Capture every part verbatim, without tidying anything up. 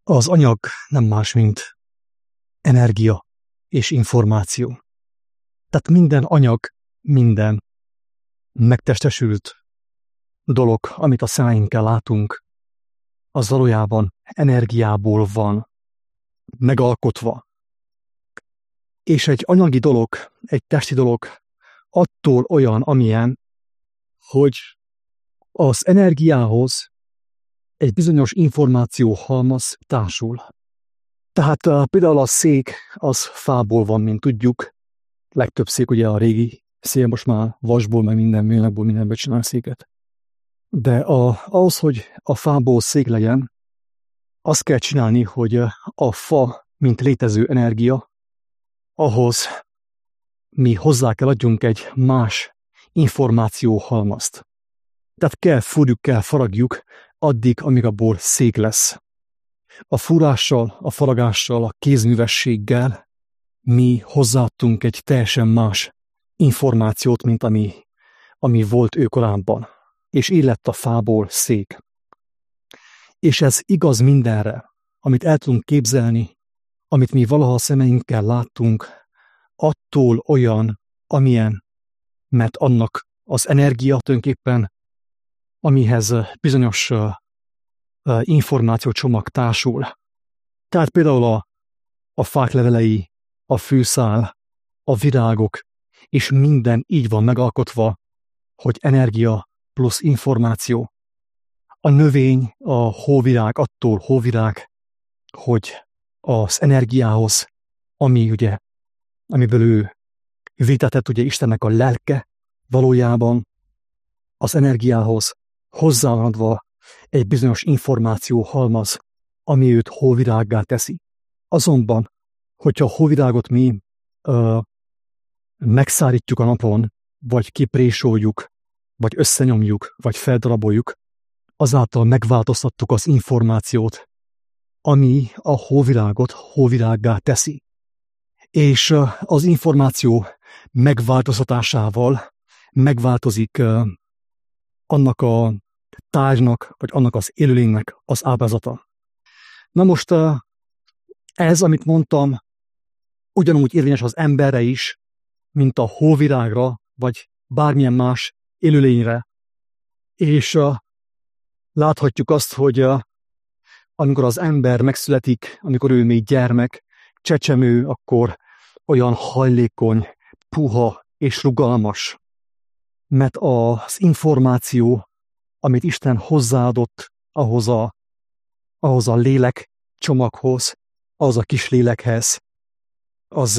Az anyag nem más, mint energia és információ. Tehát minden anyag, minden megtestesült dolog, amit a szemeinkkel látunk, az valójában energiából van megalkotva. És egy anyagi dolog, egy testi dolog attól olyan, amilyen, hogy az energiához egy bizonyos információhalmaz társul. Tehát uh, például a szék az fából van, mint tudjuk. Legtöbb szék ugye a régi szék, most már vasból, meg minden műanyagból, mindenből csinál széket. De a, ahhoz, hogy a fából szék legyen, azt kell csinálni, hogy a fa, mint létező energia, ahhoz mi hozzá kell adjunk egy más információhalmazt. Tehát kell fúrjuk, kell faragjuk, addig, amíg abból szék lesz. A fúrással, a faragással, a kézművességgel mi hozzáadtunk egy teljesen más információt, mint ami, ami volt ő korábban. És így lett a fából szék. És ez igaz mindenre, amit el tudunk képzelni, amit mi valaha a szemeinkkel láttunk, attól olyan, amilyen, mert annak az energia tulajdonképpen, amihez bizonyos uh, uh, információcsomag társul. Tehát például a, a fák levelei, a fűszál, a virágok, és minden így van megalkotva, hogy energia plusz információ. A növény, a hóvirág attól hóvirág, hogy az energiához, ami ugye, amiből ő vétetett ugye Istennek a lelke, valójában az energiához hozzáadva egy bizonyos információ halmaz, ami őt hóvirággá teszi. Azonban, hogyha a hóvirágot mi ö, megszárítjuk a napon, vagy kiprésoljuk, vagy összenyomjuk, vagy feldaraboljuk, azáltal megváltoztattuk az információt, ami a hóvirágot hóvirággá teszi. És az információ megváltoztatásával megváltozik uh, annak a tárgynak, vagy annak az élőlénynek az ábrázata. Na most uh, ez, amit mondtam, ugyanúgy érvényes az emberre is, mint a hóvirágra, vagy bármilyen más élőlényre. És uh, láthatjuk azt, hogy uh, amikor az ember megszületik, amikor ő még gyermek, csecsemő, akkor olyan hajlékony, puha és rugalmas. Mert az információ, amit Isten hozzáadott ahhoz a, ahhoz a lélek csomaghoz, ahhoz a kis lélekhez, az,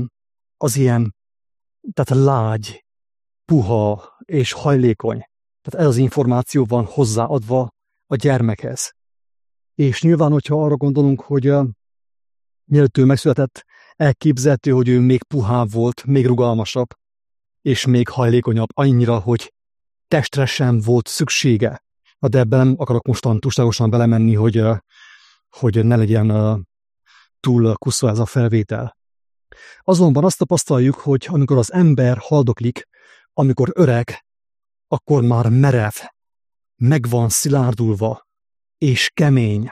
az ilyen, tehát lágy, puha és hajlékony. Tehát ez az információ van hozzáadva a gyermekhez. És nyilván, hogyha arra gondolunk, hogy uh, mielőtt ő megszületett, elképzelhető, hogy ő még puhább volt, még rugalmasabb, és még hajlékonyabb, annyira, hogy testre sem volt szüksége. De ebben nem akarok mostan túlságosan belemenni, hogy, uh, hogy ne legyen uh, túl kuszva ez a felvétel. Azonban azt tapasztaljuk, hogy amikor az ember haldoklik, amikor öreg, akkor már merev, meg van szilárdulva, és kemény.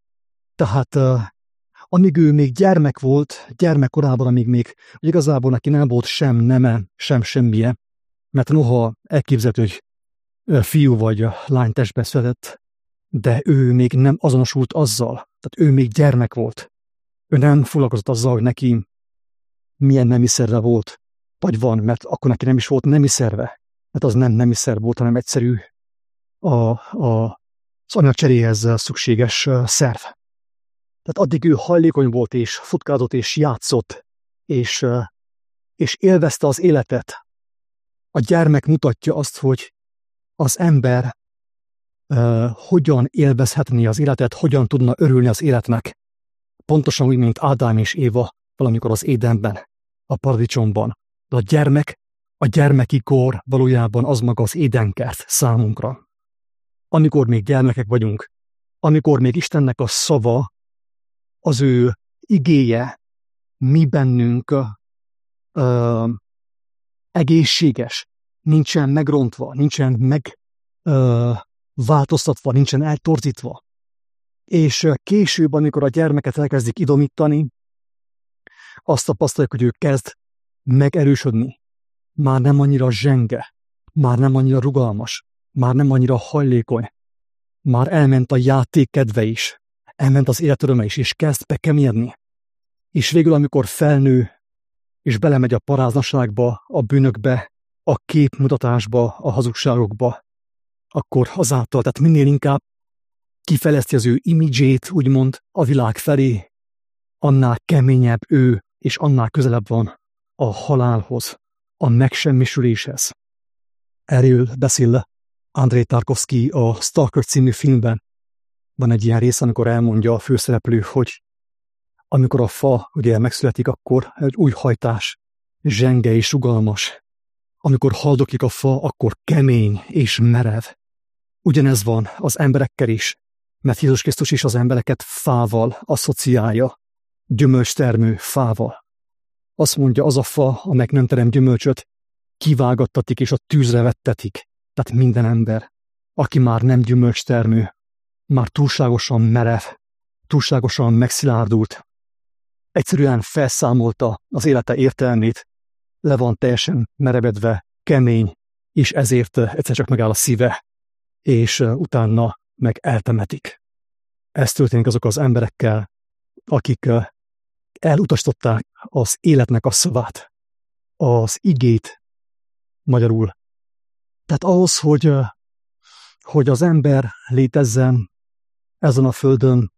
Tehát uh, amíg ő még gyermek volt, gyermekkorában, amíg még hogy igazából neki nem volt sem neme, sem semmije, mert noha elképzelhető, hogy uh, fiú vagy uh, lány testbe született, de ő még nem azonosult azzal, tehát ő még gyermek volt. Ő nem foglalkozott azzal, hogy neki milyen nemiszerre volt, vagy van, mert akkor neki nem is volt nemiszerve, mert az nem nemiszer volt, hanem egyszerű a, a az anyagcseréhez szükséges szerv. Tehát addig ő hajlékony volt, és futkázott, és játszott, és, és élvezte az életet. A gyermek mutatja azt, hogy az ember uh, hogyan élvezhetné az életet, hogyan tudna örülni az életnek. Pontosan úgy, mint Ádám és Éva valamikor az Édenben, a paradicsomban. De a gyermek, a gyermeki kor valójában az maga az édenkert számunkra. Amikor még gyermekek vagyunk, amikor még Istennek a szava, az ő igéje mi bennünk ö, egészséges, nincsen megrontva, nincsen megváltoztatva, nincsen eltorzítva. És később, amikor a gyermeket elkezdik idomítani, azt tapasztaljuk, hogy ő kezd megerősödni. Már nem annyira zsenge, már nem annyira rugalmas, már nem annyira hajlékony. Már elment a játék kedve is, elment az életöröme is, és kezd bekemérni. És végül, amikor felnő, és belemegy a paráznaságba, a bűnökbe, a képmutatásba, a hazugságokba, akkor azáltal, tehát minél inkább kifejleszti az ő imidzsét, úgymond a világ felé, annál keményebb ő, és annál közelebb van a halálhoz, a megsemmisüléshez. Erről beszél Andrei Tarkovsky a Stalker című filmben. Van egy ilyen rész, amikor elmondja a főszereplő, hogy amikor a fa ugye megszületik, akkor egy új hajtás, zsenge és rugalmas. Amikor haldoklik a fa, akkor kemény és merev. Ugyanez van az emberekkel is, mert Jézus Krisztus is az embereket fával asszociálja, gyümölcstermő fával. Azt mondja, az a fa, amelyik nem terem gyümölcsöt, kivágattatik és a tűzre vettetik. Tehát minden ember, aki már nem gyümölcstermő, már túlságosan merev, túlságosan megszilárdult, egyszerűen felszámolta az élete értelmét, le van teljesen merevedve, kemény, és ezért egyszer csak megáll a szíve, és utána meg eltemetik. Ez történik azok az emberekkel, akik elutasították az életnek a szavát, az igét, magyarul. Tehát ahhoz, hogy, hogy az ember létezzen ezen a földön,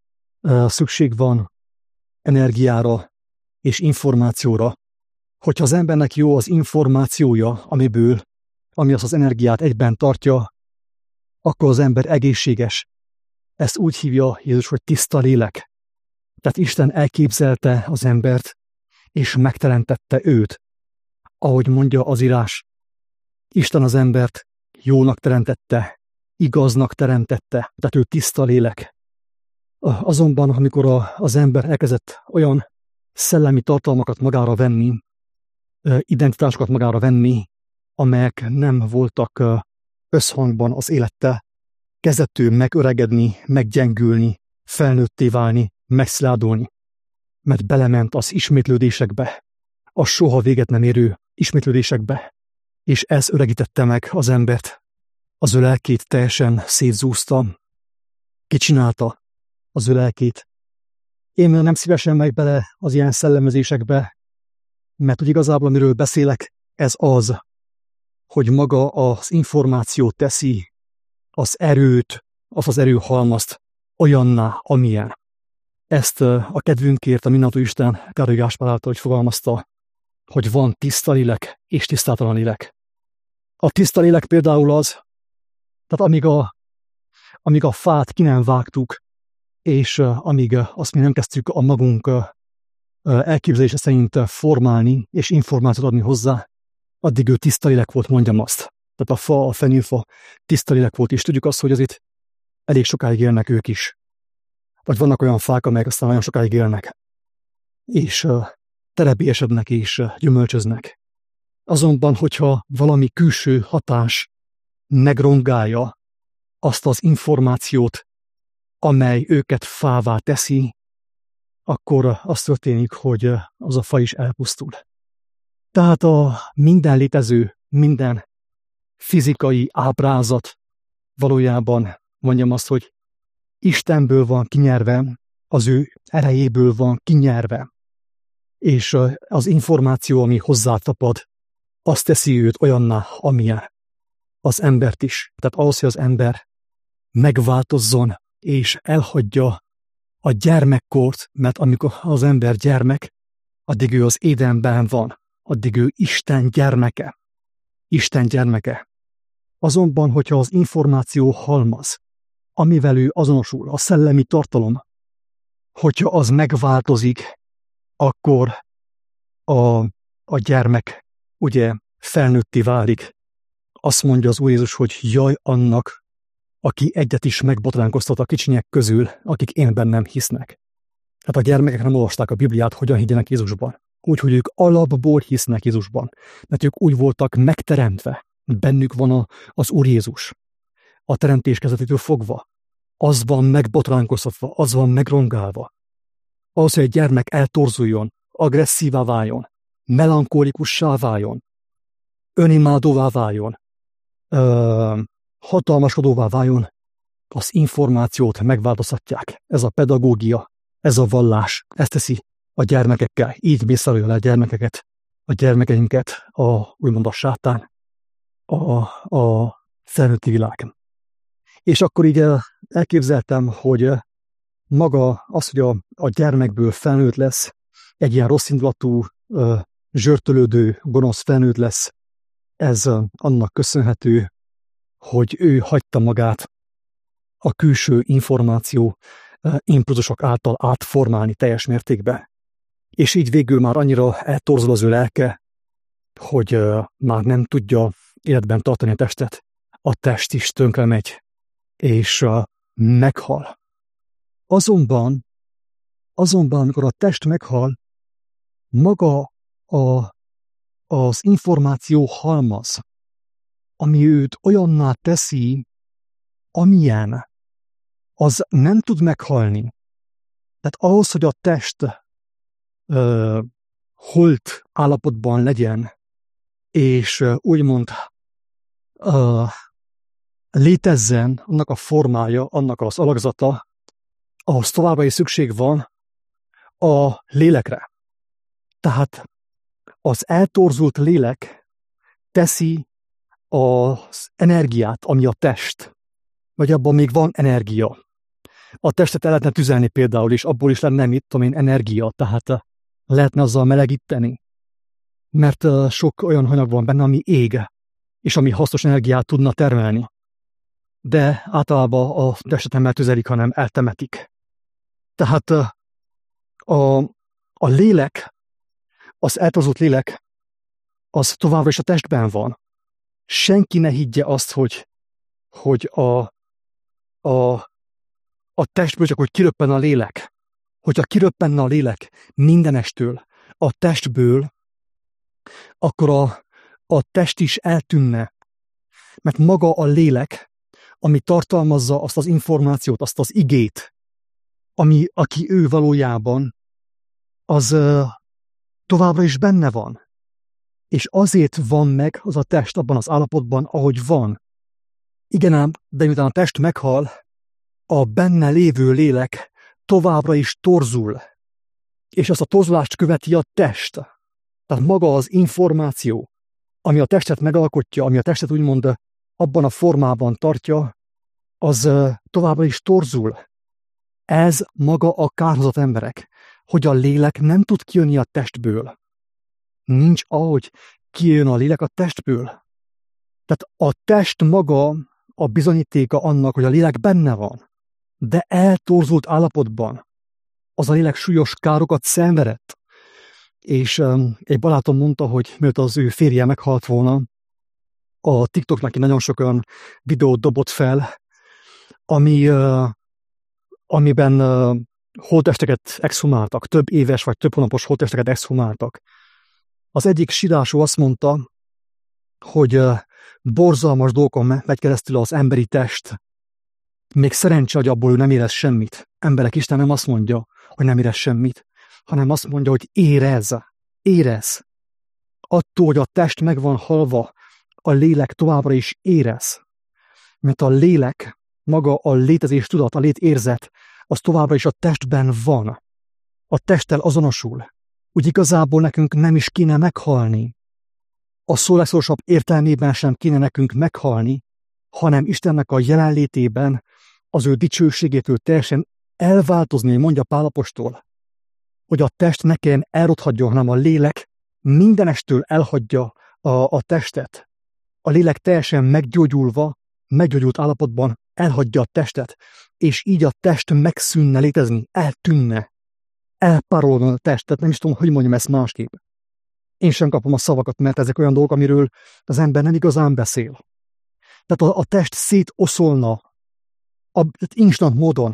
szükség van energiára és információra. Hogyha az embernek jó az információja, amiből, ami azt az energiát egyben tartja, akkor az ember egészséges. Ezt úgy hívja Jézus, hogy tiszta lélek. Tehát Isten elképzelte az embert, és megteremtette őt. Ahogy mondja az írás, Isten az embert jónak teremtette, igaznak teremtette, tehát ő tiszta lélek. Azonban, amikor a, az ember elkezdett olyan szellemi tartalmakat magára venni, identitásokat magára venni, amelyek nem voltak összhangban az élettel, kezdett ő megöregedni, meggyengülni, felnőtté válni, megszilárdulni, mert belement az ismétlődésekbe, a soha véget nem érő ismétlődésekbe, és ez öregítette meg az embert. Az ő lelkét teljesen szétzúzta. Ki csinálta az ő lelkét? Én nem szívesen megy bele az ilyen szellemezésekbe, mert úgy igazából, amiről beszélek, ez az, hogy maga az információ teszi az erőt, az az erőhalmazt olyanná, amilyen. Ezt a kedvünkért a mindenható Isten Károly Gáspár által, hogy fogalmazta, hogy van tiszta lélek és tisztátalan lélek. A tiszta lélek például az, tehát amíg a, amíg a fát ki nem vágtuk, és uh, amíg uh, azt mi nem kezdtük a magunk uh, elképzelése szerint uh, formálni és információt adni hozzá, addig ő tiszta lélek volt, mondjam azt. Tehát a fa, a fenyőfa tiszta lélek volt, és tudjuk azt, hogy azért elég sokáig élnek ők is. Vagy vannak olyan fák, amelyek aztán nagyon sokáig élnek, és uh, terebélyesednek és uh, gyümölcsöznek. Azonban, hogyha valami külső hatás megrongálja azt az információt, amely őket fává teszi, akkor az történik, hogy az a fa is elpusztul. Tehát a minden létező, minden fizikai ábrázat valójában, mondjam azt, hogy Istenből van kinyerve, az ő erejéből van kinyerve, és az információ, ami hozzátapad, azt teszi őt olyanná, amilyen. Az embert is. Tehát ahhoz, hogy az ember megváltozzon, és elhagyja a gyermekkort, mert amikor az ember gyermek, addig ő az Édenben van, addig ő Isten gyermeke. Isten gyermeke. Azonban, hogyha az információ halmaz, amivel ő azonosul, a szellemi tartalom, hogyha az megváltozik, akkor a, a gyermek ugye felnőtté válik. Azt mondja az Úr Jézus, hogy jaj annak, aki egyet is megbotránkoztat a kicsinyek közül, akik én bennem hisznek. Hát a gyermekek nem olvasták a Bibliát, hogyan higgyenek Jézusban. Úgyhogy ők alapból hisznek Jézusban, mert ők úgy voltak megteremtve. Bennük van a, az Úr Jézus. A teremtés kezdetétől fogva. az van megbotránkoztatva, az van megrongálva. Ahhoz, hogy egy gyermek eltorzuljon, agresszívá váljon, melankolikussá váljon, önimádóvá váljon, ö, hatalmaskodóvá váljon, az információt megváltoztatják. Ez a pedagógia, ez a vallás, ezt teszi a gyermekekkel. Így mészárolja le a gyermekeket, a gyermekeinket, a, úgymond a sátán, a, a felnőtti világ. És akkor így elképzeltem, hogy maga az, hogy a, a gyermekből felnőtt lesz, egy ilyen rosszindulatú, zsörtölődő, gonosz felnőtt lesz, ez annak köszönhető, hogy ő hagyta magát a külső információ impulzusok által átformálni teljes mértékben. És így végül már annyira eltorzul az ő lelke, hogy már nem tudja életben tartani a testet. A test is tönkre megy, és meghal. Azonban, azonban, amikor a test meghal, maga a, az információ halmaz, ami őt olyanná teszi, amilyen, az nem tud meghalni. Tehát ahhoz, hogy a test ö, holt állapotban legyen, és ö, úgymond ö, létezzen annak a formája, annak az alakzata, ahhoz továbbra is szükség van a lélekre. Tehát az eltorzult lélek teszi az energiát, ami a test, vagy abban még van energia. A testet el lehetne tüzelni például, és abból is lenne, mit tudom én, energia, tehát lehetne azzal melegíteni. Mert sok olyan anyag van benne, ami ég, és ami hasznos energiát tudna termelni. De általában a testet nem eltüzelik, hanem eltemetik. Tehát a, a lélek, az eltorzult lélek, az továbbra is a testben van. Senki ne higgye azt, hogy, hogy a, a, a testből csak hogy kiröppen a lélek. Hogyha kiröppenne a lélek mindenestől, a testből, akkor a, a test is eltűnne. Mert maga a lélek, ami tartalmazza azt az információt, azt az igét, ami, aki ő valójában, az uh, továbbra is benne van. És azért van meg az a test abban az állapotban, ahogy van. Igen ám, de miután a test meghal, a benne lévő lélek továbbra is torzul. És azt a torzulást követi a test. Tehát maga az információ, ami a testet megalkotja, ami a testet úgymond abban a formában tartja, az uh, továbbra is torzul. Ez maga a kárhozott emberek, hogy a lélek nem tud kijönni a testből. Nincs ahogy kijön a lélek a testből. Tehát a test maga a bizonyítéka annak, hogy a lélek benne van, de eltorzult állapotban. Az a lélek súlyos károkat szenvedett. És um, egy barátom mondta, hogy mielőtt az ő férje meghalt volna, a TikTok neki nagyon sok olyan videót dobott fel, ami, uh, amiben uh, holttesteket exhumáltak, több éves vagy több hónapos holttesteket exhumáltak. Az egyik sírású azt mondta, hogy uh, borzalmas dolgokon megy keresztül az emberi test. Még szerencse, hogy abból ő nem érez semmit. Emberek, Isten nem azt mondja, hogy nem érez semmit, hanem azt mondja, hogy érez, érez. Attól, hogy a test meg van halva, a lélek továbbra is érez. Mert a lélek, maga a létezés tudat, a létérzet, az továbbra is a testben van. A testtel azonosul. Úgy igazából nekünk nem is kéne meghalni. A szó legszorosabb értelmében sem kéne nekünk meghalni, hanem Istennek a jelenlétében, az ő dicsőségétől teljesen elváltozni, mondja Pál apostol, hogy a test ne kelljen elrothadjon, hanem a lélek mindenestől elhagyja a, a testet. A lélek teljesen meggyógyulva, meggyógyult állapotban elhagyja a testet, és így a test megszűnne létezni, eltűnne, elpárolna a testet, nem is tudom, hogy mondjam ezt másképp. Én sem kapom a szavakat, mert ezek olyan dolgok, amiről az ember nem igazán beszél. Tehát a, a test szétoszolna, a, instant módon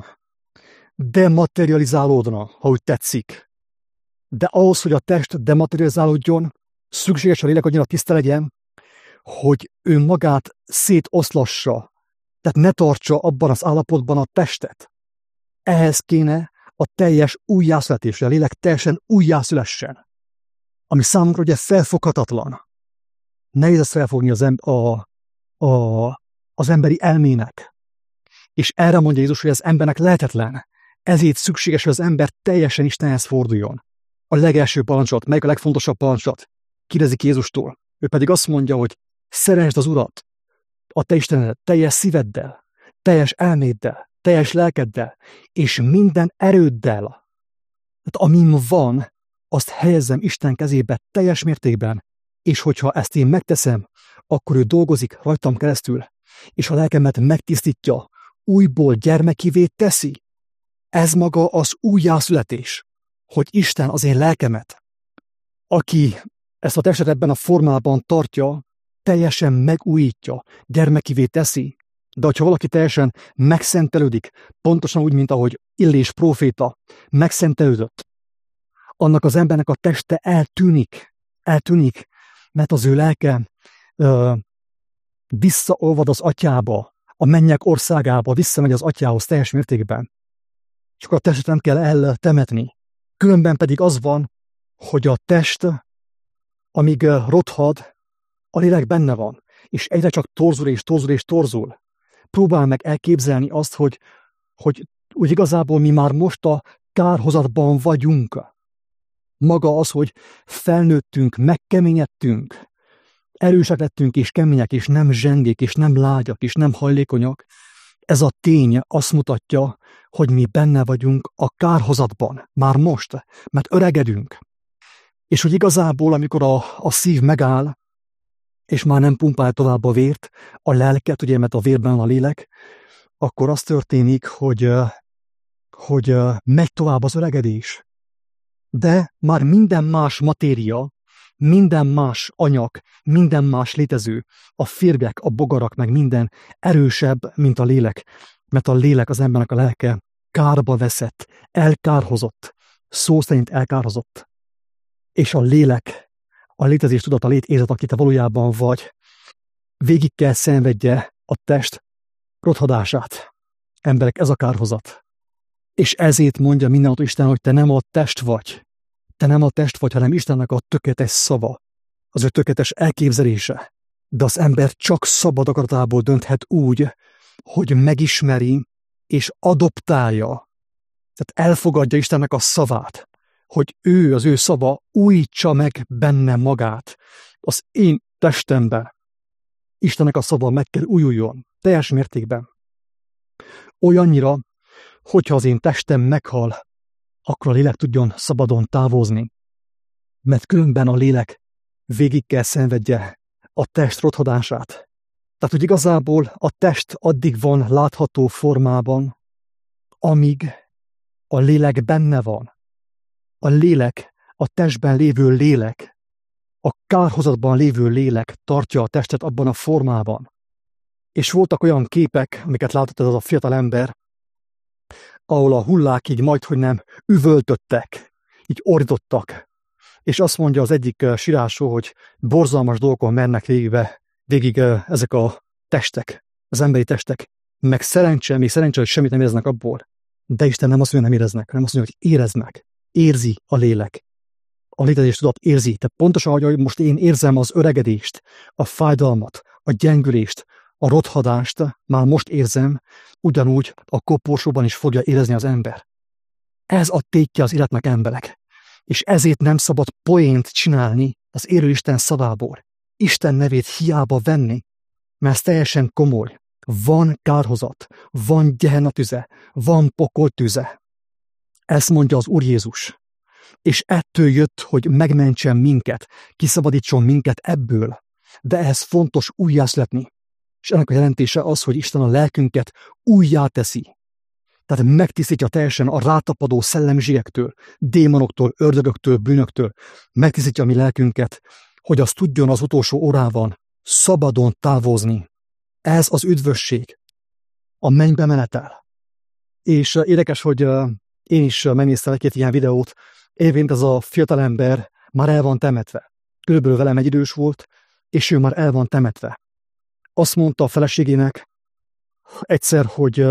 dematerializálódna, ha úgy tetszik. De ahhoz, hogy a test dematerializálódjon, szükséges a lélek, hogy annyira tiszta legyen, hogy ő magát szétoszlassa, Tehát ne tartsa abban az állapotban a testet. Ehhez kéne a teljes újjászületés, a lélek teljesen újjászülessen. Ami számunkra ugye felfoghatatlan. Nehéz ezt felfogni az, em- a, a, az emberi elmének. És erre mondja Jézus, hogy az embernek lehetetlen. Ezért szükséges, hogy az ember teljesen Istenhez forduljon. A legelső parancsot, melyik a legfontosabb parancsot kérdezik Jézustól. Ő pedig azt mondja, hogy szeresd az Urat, a te Istenedet teljes szíveddel, teljes elméddel, teljes lelkeddel, és minden erőddel. Tehát amim van, azt helyezzem Isten kezébe teljes mértékben, és hogyha ezt én megteszem, akkor ő dolgozik rajtam keresztül, és a lelkemet megtisztítja, újból gyermekivé teszi. Ez maga az újjászületés, hogy Isten az én lelkemet, aki ezt a testet ebben a formában tartja, teljesen megújítja, gyermekivé teszi. De hogyha valaki teljesen megszentelődik, pontosan úgy, mint ahogy Illés próféta megszentelődött, annak az embernek a teste eltűnik, eltűnik, mert az ő lelke ö, visszaolvad az atyába, a mennyek országába, visszamegy az atyához teljes mértékben. És akkor a testet nem kell eltemetni. Különben pedig az van, hogy a test, amíg rothad, a lélek benne van, és egyre csak torzul és torzul és torzul. Próbál meg elképzelni azt, hogy, hogy úgy igazából mi már most a kárhozatban vagyunk. Maga az, hogy felnőttünk, megkeményedtünk, erősek lettünk és kemények, és nem zsengék, és nem lágyak, és nem hajlékonyak. Ez a tény azt mutatja, hogy mi benne vagyunk a kárhozatban, már most, mert öregedünk. És hogy igazából, amikor a, a szív megáll, és már nem pumpál tovább a vért, a lelket, ugye, mert a vérben a lélek, akkor az történik, hogy, hogy megy tovább az öregedés. De már minden más matéria, minden más anyag, minden más létező, a férgek, a bogarak, meg minden erősebb, mint a lélek, mert a lélek, az embernek a lelke kárba veszett, elkárhozott, szó szerint elkárhozott. És a lélek, a létezés tudat, a létérzet, aki te valójában vagy, végig kell szenvedje a test rothadását. Emberek, ez a kárhozat. És ezért mondja mindenható Isten, hogy te nem a test vagy. Te nem a test vagy, hanem Istennek a tökéletes szava, az ő tökéletes elképzelése. De az ember csak szabad akaratából dönthet úgy, hogy megismeri és adoptálja. Tehát elfogadja Istennek a szavát, hogy ő, az ő szava újítsa meg benne magát. Az én testemben Istennek a szava meg kell újuljon, teljes mértékben. Olyannyira, hogyha az én testem meghal, akkor a lélek tudjon szabadon távozni. Mert különben a lélek végig kell szenvedje a test rothadását. Tehát, hogy igazából a test addig van látható formában, amíg a lélek benne van. A lélek, a testben lévő lélek, a kárhozatban lévő lélek tartja a testet abban a formában. És voltak olyan képek, amiket látott ez a fiatal ember, ahol a hullák így majdhogy nem üvöltöttek, így ordítottak. És azt mondja az egyik sirásó, hogy borzalmas dolgokon mennek végigbe, végig ezek a testek, az emberi testek, meg szerencse, még szerencse, hogy semmit nem éreznek abból. De Isten nem azt mondja, nem éreznek, hanem azt mondja, hogy érezd meg. Érzi a lélek. A létezés tudat érzi. Tehát pontosan, ahogy most én érzem az öregedést, a fájdalmat, a gyengülést, a rothadást, már most érzem, ugyanúgy a koporsóban is fogja érezni az ember. Ez a tétje az életnek, emberek. És ezért nem szabad poént csinálni az élő Isten szavából. Isten nevét hiába venni, mert ez teljesen komoly. Van kárhozat, van Gehenna tüze, van pokol tüze. Ezt mondja az Úr Jézus. És ettől jött, hogy megmentsen minket, kiszabadítson minket ebből. De ehhez fontos újjászületni. És ennek a jelentése az, hogy Isten a lelkünket újjá teszi. Tehát megtisztítja teljesen a rátapadó szellemiségektől, démonoktól, ördögöktől, bűnöktől. Megtisztítja a mi lelkünket, hogy az tudjon az utolsó órában szabadon távozni. Ez az üdvösség, a mennybe menetel. És érdekes, hogy én is megnéztem egy-két ilyen videót, évként ez a fiatalember már el van temetve. Körülbelül velem egy idős volt, és ő már el van temetve. Azt mondta a feleségének, egyszer, hogy,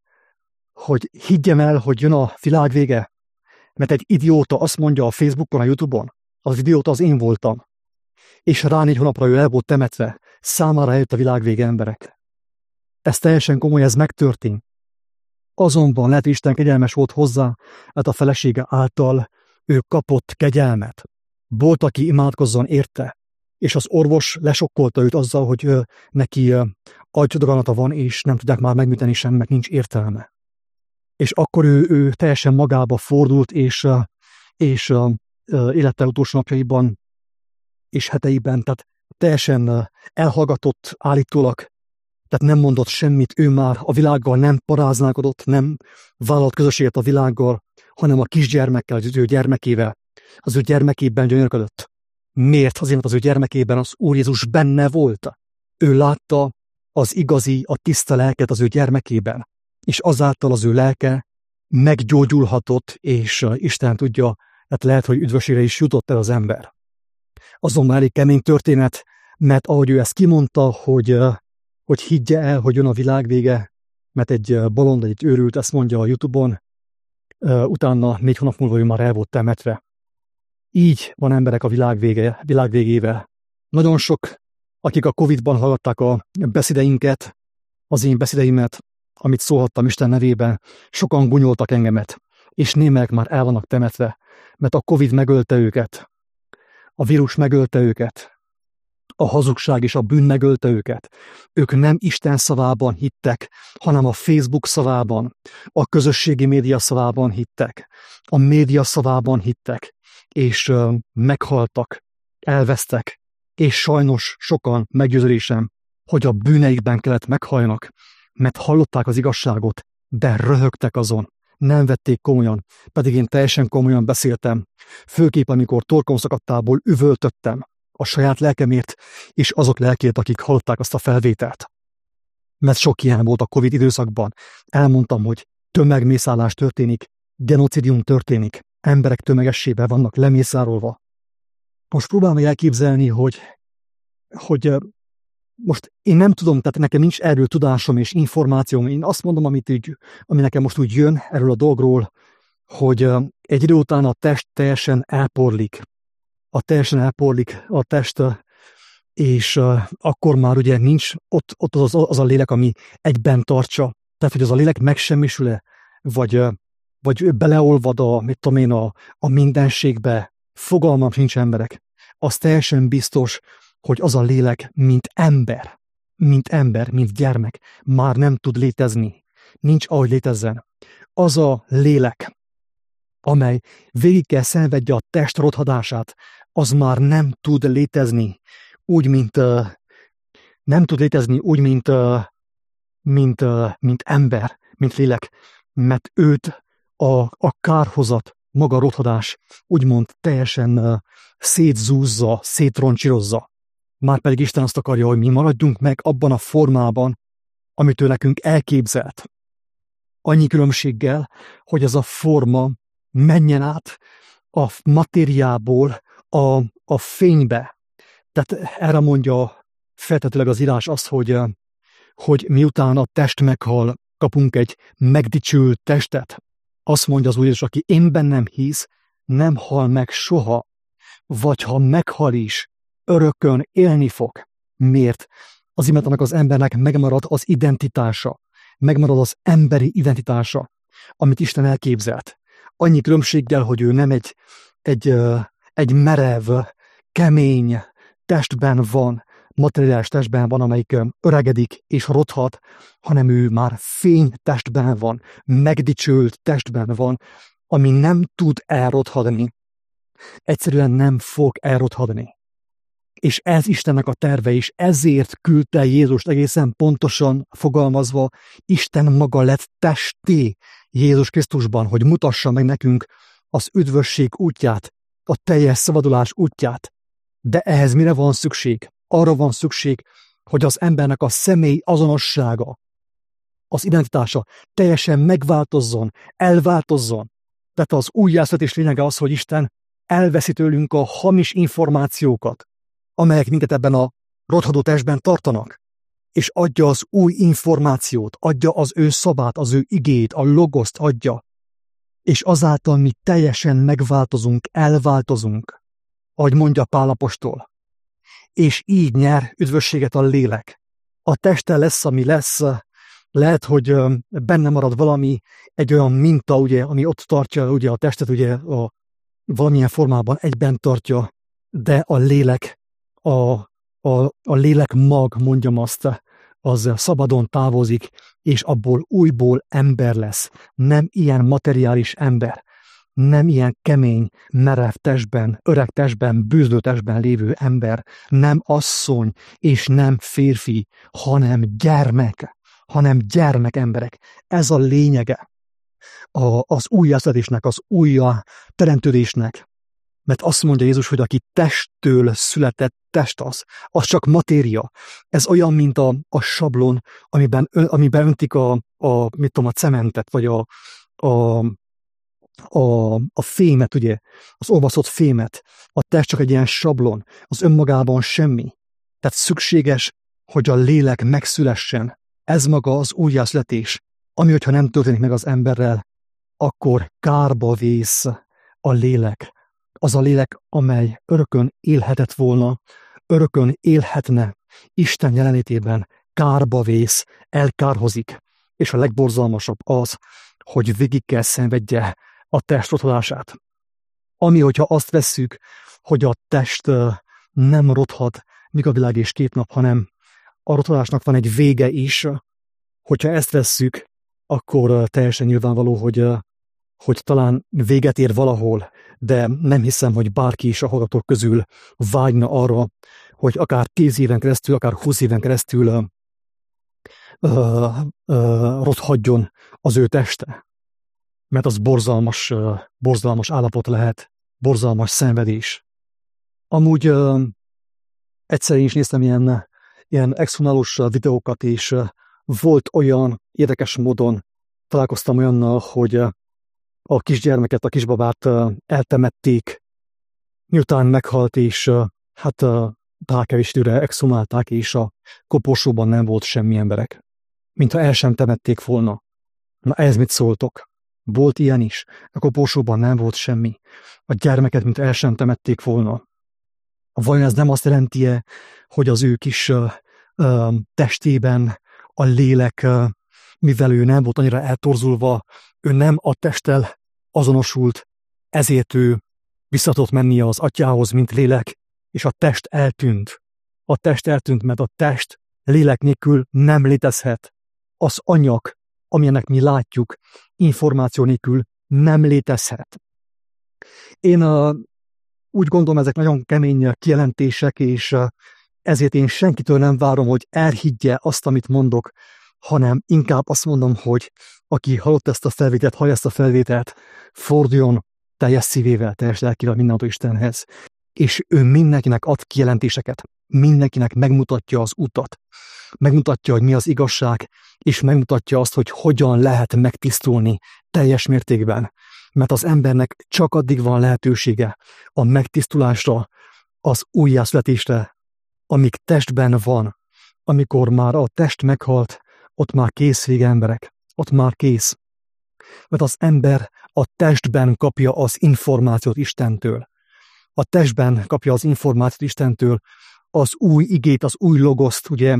hogy higgyem el, hogy jön a világ vége, mert egy idióta azt mondja a Facebookon, a YouTube-on, az idióta az én voltam, és rá négy hónapra ő el volt temetve, számára eljött a világ vége, emberek. Ez teljesen komoly, ez megtörtént. Azonban lehet, Isten kegyelmes volt hozzá, mert a felesége által ő kapott kegyelmet. Volt, aki imádkozzon érte, és az orvos lesokkolta őt azzal, hogy ő, neki agydaganata van, és nem tudják már megműteni sem, mert nincs értelme. És akkor ő, ő teljesen magába fordult, és, és élete utolsó napjaiban és heteiben, tehát teljesen elhallgatott állítólag, tehát nem mondott semmit, ő már a világgal nem paráználkodott, nem vállalt közösséget a világgal, hanem a kisgyermekkel, az ő gyermekével, az ő gyermekében gyönyörködött. Miért? Azért, mert az ő gyermekében az Úr Jézus benne volt. Ő látta az igazi, a tiszta lelket az ő gyermekében, és azáltal az ő lelke meggyógyulhatott, és Isten tudja, hát lehet, hogy üdvösségre is jutott el az ember. Azonban elég kemény történet, mert ahogy ő ezt kimondta, hogy, hogy higgye el, hogy jön a világ vége, mert egy bolond, egy őrült ezt mondja a YouTube-on, utána négy hónap múlva ő már el volt temetve. Így van emberek a világ, vége, világ végével. Nagyon sok, akik a Covid-ban hallgatták a beszédeinket, az én beszédeimet, amit szólhattam Isten nevében, sokan gúnyoltak engemet, és némelyek már el vannak temetve, mert a Covid megölte őket, a vírus megölte őket, a hazugság és a bűn megölte őket. Ők nem Isten szavában hittek, hanem a Facebook szavában, a közösségi média szavában hittek, a média szavában hittek, és uh, meghaltak, elvesztek, és sajnos sokan meggyőződésem, hogy a bűneikben kellett meghalljanak, mert hallották az igazságot, de röhögtek azon, nem vették komolyan, pedig én teljesen komolyan beszéltem, főképp amikor torkom szakadtából üvöltöttem a saját lelkemért, és azok lelkét, akik hallották azt a felvételt. Mert sok ilyen volt a Covid időszakban. Elmondtam, hogy tömegmészárlás történik, genocidium történik, emberek tömegessébe vannak lemészárolva. Most próbálom elképzelni, hogy, hogy most én nem tudom, tehát nekem nincs erről tudásom és információm. Én azt mondom, amit így, ami nekem most úgy jön erről a dolgról, hogy egy idő után a test teljesen elporlik. A teljesen elporlik a test, és akkor már ugye nincs ott, ott az, az a lélek, ami egyben tartsa. Tehát, hogy az a lélek megsemmisül-e, vagy, vagy beleolvad a, mit tudom én, a, a mindenségbe. Fogalmam sincs, emberek. Az teljesen biztos, hogy az a lélek, mint ember, mint ember, mint gyermek, már nem tud létezni. Nincs ahogy létezzen. Az a lélek, amely végig kell szenvedje a test rothadását, az már nem tud létezni úgy, mint uh, nem tud létezni úgy, mint, uh, mint, uh, mint ember, mint lélek, mert őt a, a kárhozat, maga rothadás úgymond teljesen uh, szétzúzza, szétroncsírozza. Márpedig Isten azt akarja, hogy mi maradjunk meg abban a formában, amit ő nekünk elképzelt. Annyi különbséggel, hogy ez a forma menjen át a matériából a, a fénybe. Tehát erre mondja feltetőleg az írás azt, hogy, hogy miután a test meghal, kapunk egy megdicsült testet. Azt mondja az Úr Jézus, aki én bennem hisz, nem hal meg soha, vagy ha meghal is, örökön élni fog. Miért? Azért, mert annak az embernek megmarad az identitása, megmarad az emberi identitása, amit Isten elképzelt. Annyi különbséggel, hogy ő nem egy, egy, egy merev, kemény testben van, materiális testben van, amelyik öregedik és rothad, hanem ő már fény testben van, megdicsült testben van, ami nem tud elrothadni. Egyszerűen nem fog elrothadni. És ez Istennek a terve is, ezért küldte Jézust egészen pontosan fogalmazva, Isten maga lett testé Jézus Krisztusban, hogy mutassa meg nekünk az üdvösség útját, a teljes szabadulás útját. De ehhez mire van szükség? Arra van szükség, hogy az embernek a személy azonossága, az identitása teljesen megváltozzon, elváltozzon. Tehát az újjászületés lényege az, hogy Isten elveszi tőlünk a hamis információkat, amelyek minket ebben a rothadó testben tartanak, és adja az új információt, adja az ő szavát, az ő igét, a logoszt adja, és azáltal mi teljesen megváltozunk, elváltozunk, ahogy mondja Pál apostol, és így nyer üdvösséget a lélek. A teste lesz, ami lesz, lehet, hogy benne marad valami, egy olyan minta, ugye, ami ott tartja ugye, a testet, ugye, a, valamilyen formában egyben tartja, de a lélek, a, a, a lélek mag, mondjam azt, az szabadon távozik, és abból újból ember lesz. Nem ilyen materiális ember, nem ilyen kemény, merev testben, öreg testben, bűzlő testben lévő ember, nem asszony és nem férfi, hanem gyermek, hanem gyermek emberek. Ez a lényege a, az újjászületésnek, az újjá teremtődésnek. Mert azt mondja Jézus, hogy aki testtől született, test az, az csak matéria. Ez olyan, mint a, a sablon, amiben, amiben öntik a, a, mit tudom, a cementet, vagy a, a, a, a fémet, ugye, az olvasott fémet. A test csak egy ilyen sablon, az önmagában semmi. Tehát szükséges, hogy a lélek megszülessen. Ez maga az újjászületés, ami, hogyha nem történik meg az emberrel, akkor kárba vész a lélek. Az a lélek, amely örökön élhetett volna, örökön élhetne, Isten jelenlétében kárba vész, elkárhozik, és a legborzalmasabb az, hogy végig kell szenvedje a test rothadását. Ami, hogyha azt vesszük, hogy a test nem rothad, míg a világ és két nap, hanem a rothadásnak van egy vége is, hogyha ezt vesszük, akkor teljesen nyilvánvaló, hogy hogy talán véget ér valahol, de nem hiszem, hogy bárki is a hallgatók közül vágyna arra, hogy akár tíz éven keresztül, akár húsz éven keresztül uh, uh, uh, rothadjon az ő teste. Mert az borzalmas, uh, borzalmas állapot lehet, borzalmas szenvedés. Amúgy uh, egyszer én is néztem ilyen, ilyen exhumálós videókat, és uh, volt olyan érdekes módon, találkoztam olyannal, hogy uh, a kisgyermeket, a kisbabát eltemették, miután meghalt, és hát pár kevés időre exhumálták, és a koporsóban nem volt semmi emberek. Mintha el sem temették volna. Na ehhez mit szóltok? Volt ilyen is. A koporsóban nem volt semmi. A gyermeket, mint el sem temették volna. Vajon ez nem azt jelenti-e, hogy az ő kis uh, uh, testében a lélek, uh, mivel ő nem volt annyira eltorzulva, ő nem a testtel azonosult, ezért ő vissza tudott menni az atyához, mint lélek, és a test eltűnt. A test eltűnt, mert a test lélek nélkül nem létezhet. Az anyag, amilyenek mi látjuk, információ nélkül nem létezhet. Én uh, úgy gondolom, ezek nagyon kemény kijelentések, és uh, ezért én senkitől nem várom, hogy elhiggye azt, amit mondok, hanem inkább azt mondom, hogy aki hallott ezt a felvételt, hallja ezt a felvételt, forduljon teljes szívével, teljes lelkivel mindenható Istenhez, és ő mindenkinek ad kijelentéseket, mindenkinek megmutatja az utat, megmutatja, hogy mi az igazság, és megmutatja azt, hogy hogyan lehet megtisztulni teljes mértékben, mert az embernek csak addig van lehetősége a megtisztulásra, az újjászületésre, amíg testben van, amikor már a test meghalt, ott már kész vége, emberek, ott már kész. Mert az ember a testben kapja az információt Istentől. A testben kapja az információt Istentől, az új igét, az új logoszt, ugye,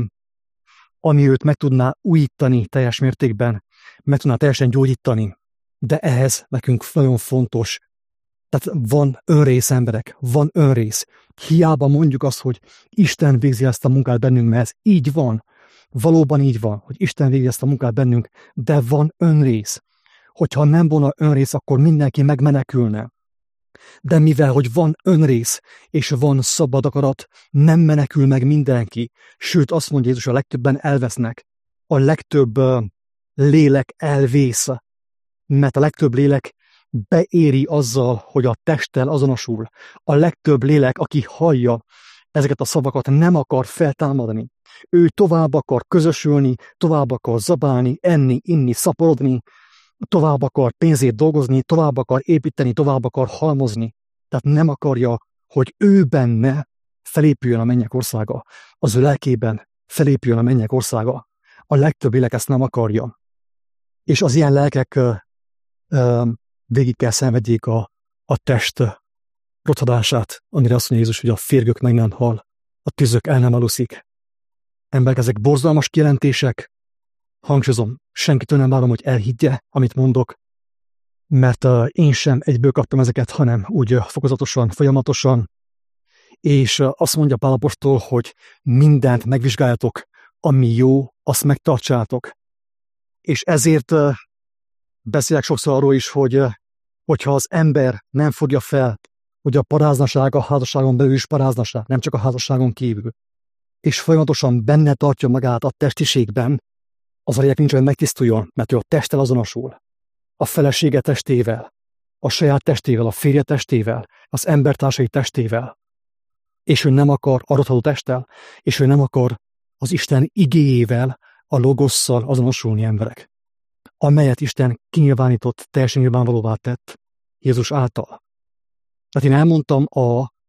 ami őt meg tudná újítani teljes mértékben, meg tudná teljesen gyógyítani. De ehhez nekünk nagyon fontos. Tehát van önrész, emberek, van önrész. Hiába mondjuk azt, hogy Isten végzi ezt a munkát bennünk, mert ez így van. Valóban így van, hogy Isten végzi ezt a munkát bennünk, de van önrész. Hogyha nem volna önrész, akkor mindenki megmenekülne. De mivel, hogy van önrész, és van szabad akarat, nem menekül meg mindenki. Sőt, azt mondja Jézus, a legtöbben elvesznek. A legtöbb uh, lélek elvész, mert a legtöbb lélek beéri azzal, hogy a testtel azonosul. A legtöbb lélek, aki hallja ezeket a szavakat, nem akar feltámadni. Ő tovább akar közösülni, tovább akar zabálni, enni, inni, szaporodni, tovább akar pénzét dolgozni, tovább akar építeni, tovább akar halmozni. Tehát nem akarja, hogy ő benne felépüljön a mennyek országa. Az ő lelkében felépüljön a mennyek országa. A legtöbb lélek ezt nem akarja. És az ilyen lelkek ö, ö, végig kell szenvedjék a, a test rothadását, amire azt mondja Jézus, hogy a férgök meg nem hal, a tüzök el nem aluszik. Emberek, ezek borzalmas kijelentések. Hangsúlyozom, senkitől nem várom, hogy elhiggye, amit mondok, mert uh, én sem egyből kaptam ezeket, hanem úgy uh, fokozatosan, folyamatosan, és uh, azt mondja Pál apostol, hogy mindent megvizsgáljatok, ami jó, azt megtartsátok. És ezért uh, beszélek sokszor arról is, hogy uh, hogyha az ember nem fogja fel, hogy a paráznaság a házasságon belül is paráznaság, nem csak a házasságon kívül, és folyamatosan benne tartja magát a testiségben, az a lélek nincs, hogy megtisztuljon, mert ő a testtel azonosul. A felesége testével, a saját testével, a férje testével, az embertársai testével. És ő nem akar a rothadó testtel, és ő nem akar az Isten igéjével, a logosszal azonosulni, emberek, amelyet Isten kinyilvánított, teljesen nyilvánvalóvá tett Jézus által. Tehát én elmondtam a,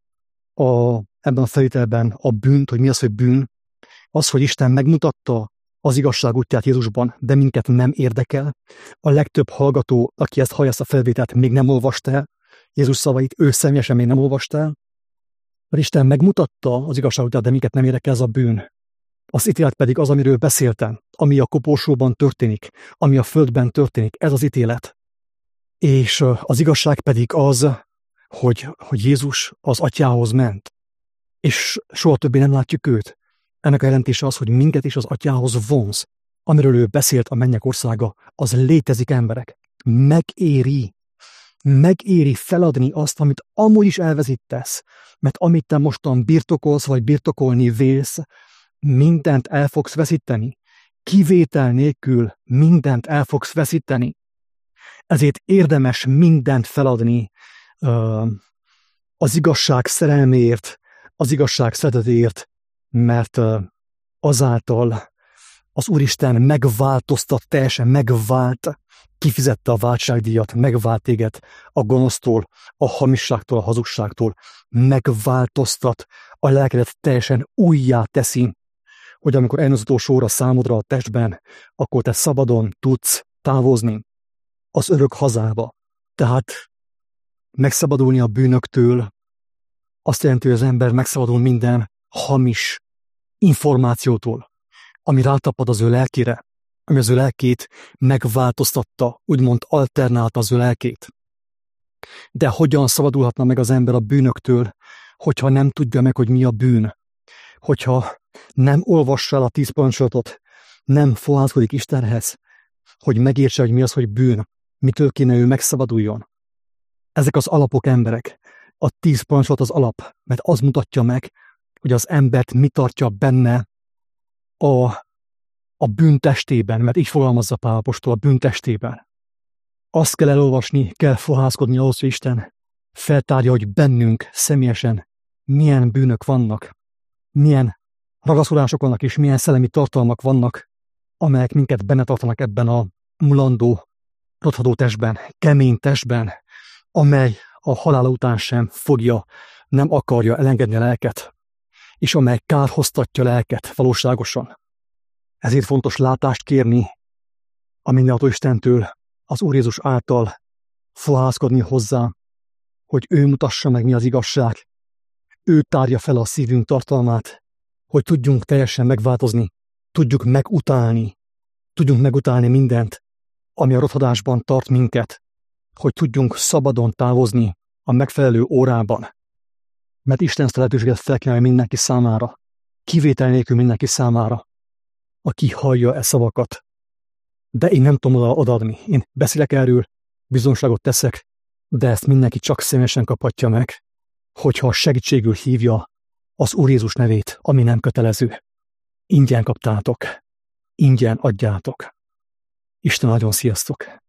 a, ebben a felvételben a bűnt, hogy mi az, hogy bűn, az, hogy Isten megmutatta az igazság útját Jézusban, de minket nem érdekel. A legtöbb hallgató, aki ezt hallja, ezt a felvételt, még nem olvasta el Jézus szavait, ő személyesen még nem olvasta el. Mert Isten megmutatta az igazság útját, de minket nem érdekel ez a bűn. Az ítélet pedig az, amiről beszéltem, ami a koporsóban történik, ami a földben történik, ez az ítélet. És az igazság pedig az, hogy, hogy Jézus az atyához ment, és soha többé nem látjuk őt. Ennek a jelentése az, hogy minket is az atyához vonz. Amiről ő beszélt, a mennyek országa, az létezik, emberek. Megéri. Megéri feladni azt, amit amúgy is elveszítesz. Mert amit te mostan birtokolsz, vagy birtokolni vélsz, mindent el fogsz veszíteni. Kivétel nélkül mindent el fogsz veszíteni. Ezért érdemes mindent feladni az igazság szerelméért, az igazság szeretetéért, mert azáltal az Úristen megváltoztat, teljesen megvált, kifizette a váltságdíjat, megvált téged a gonosztól, a hamisságtól, a hazugságtól, megváltoztat, a lelkedet teljesen újjá teszi, hogy amikor eljön az utolsó óra számodra a testben, akkor te szabadon tudsz távozni az örök hazába. Tehát megszabadulni a bűnöktől azt jelenti, hogy az ember megszabadul minden hamis információtól, ami rátapad az ő lelkére, ami az ő lelkét megváltoztatta, úgymond alternálta az ő lelkét. De hogyan szabadulhatna meg az ember a bűnöktől, hogyha nem tudja meg, hogy mi a bűn? Hogyha nem olvassa el a tíz parancsolatot, nem fohászkodik Istenhez, hogy megértse, hogy mi az, hogy bűn, mitől kéne ő megszabaduljon. Ezek az alapok, emberek. A tíz parancsolat az alap, mert az mutatja meg, hogy az embert mi tartja benne a, a bűntestében, mert így fogalmazza Pál apostol, a bűntestében. Azt kell elolvasni, kell fohászkodni ahhoz, hogy Isten feltárja, hogy bennünk személyesen milyen bűnök vannak, milyen ragaszkodások vannak, és milyen szellemi tartalmak vannak, amelyek minket benne tartanak ebben a mulandó, rothadó testben, kemény testben, amely a halála után sem fogja, nem akarja elengedni a lelket, és amely kárhoztatja a lelket valóságosan. Ezért fontos látást kérni a mindenható Istentől, az Úr Jézus által fohászkodni hozzá, hogy ő mutassa meg, mi az igazság, ő tárja fel a szívünk tartalmát, hogy tudjunk teljesen megváltozni, tudjuk megutálni, tudjunk megutálni mindent, ami a rothadásban tart minket, hogy tudjunk szabadon távozni a megfelelő órában. Mert Isten ezt a lehetőséget felkínálja mindenki számára, kivétel nélkül mindenki számára, aki hallja e szavakat. De én nem tudom oda odaadni. Én beszélek erről, bizonságot teszek, de ezt mindenki csak személyesen kaphatja meg, hogyha segítségül hívja az Úr Jézus nevét, ami nem kötelező. Ingyen kaptátok, ingyen adjátok. Isten áldjon, sziasztok!